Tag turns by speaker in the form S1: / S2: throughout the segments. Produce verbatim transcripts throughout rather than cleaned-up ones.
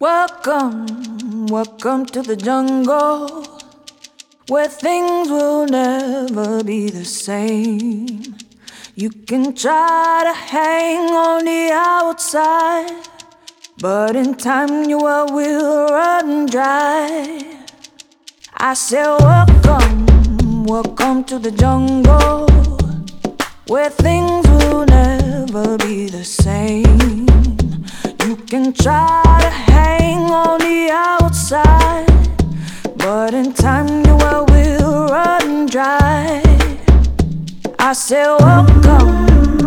S1: Welcome, welcome to the jungle, where things will never be the same. You can try to hang on the outside, but in time you will run dry. I said welcome, welcome to the jungle, where things will never be the same. You can try to hang on the outside, but in time you will run dry. I said welcome.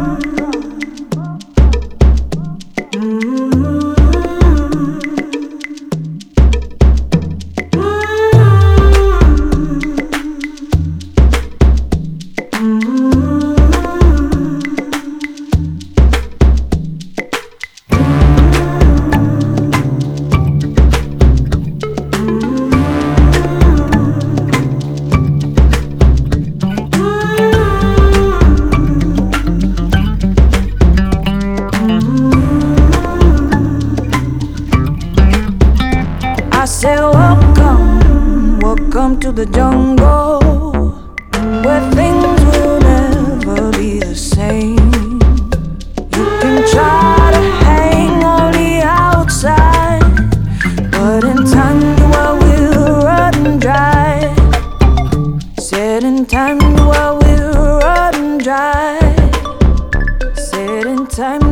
S1: I said welcome, welcome to the jungle, where things will never be the same. You can try to hang on the outside, but in time you will run dry. Said in time you will run dry. Said in time